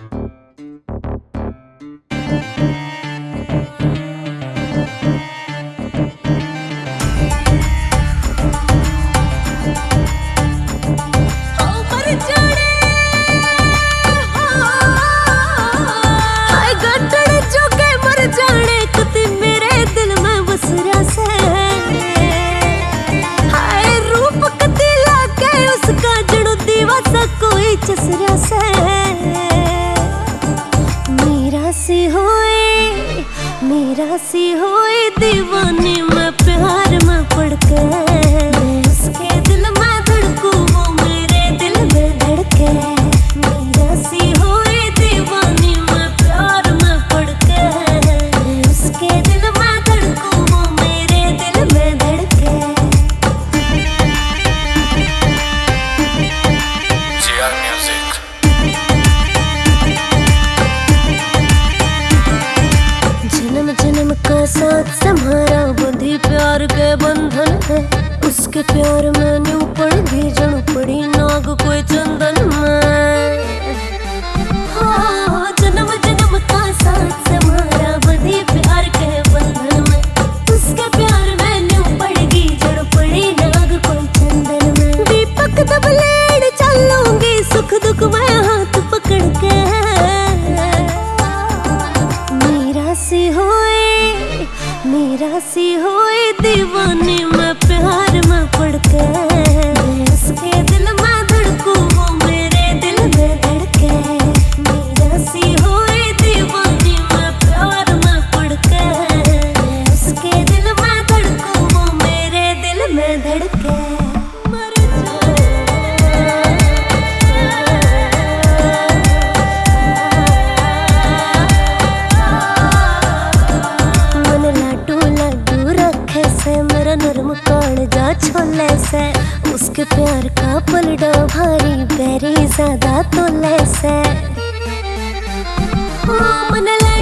चसरा से मेरा सी होए दीवानी मैं प्यार में पड़ के, मैं उसके दिल में धड़कूं वो मेरे दिल में धड़के। मेरा सी होए दीवानी मैं प्यार में पड़ के, मैं उसके दिल में धड़कूं वो मेरे दिल में धड़के। जन्म का साथ सम्हारा बंधी प्यार के बंधन है, उसके प्यार में न्यू पड़ गई जण पड़ी नाग कोई चंदन में। जन्म जन्म का साथ सम्हारा बंधी प्यार के बंधन में, उसके प्यार में न्यू पड़ गई जण पड़ी नाग कोई चंदन में। दीपक दबलेड़ चलूंगी सुख दुख में हाथ पकड़ के। मेरा सी होए दीवानी मैं प्यार में पड़ के, मैं उसके दिल में धड़कूं वो मेरे दिल में धड़के। मेरा सी होए दीवानी मैं प्यार में पड़ के, मैं उसके दिल में धड़कूं वो मेरे दिल में धड़के। मेरा नरम कालजा छोले से, उसके प्यार का पलड़ा भारी बेरी ज्यादा तोले से। मन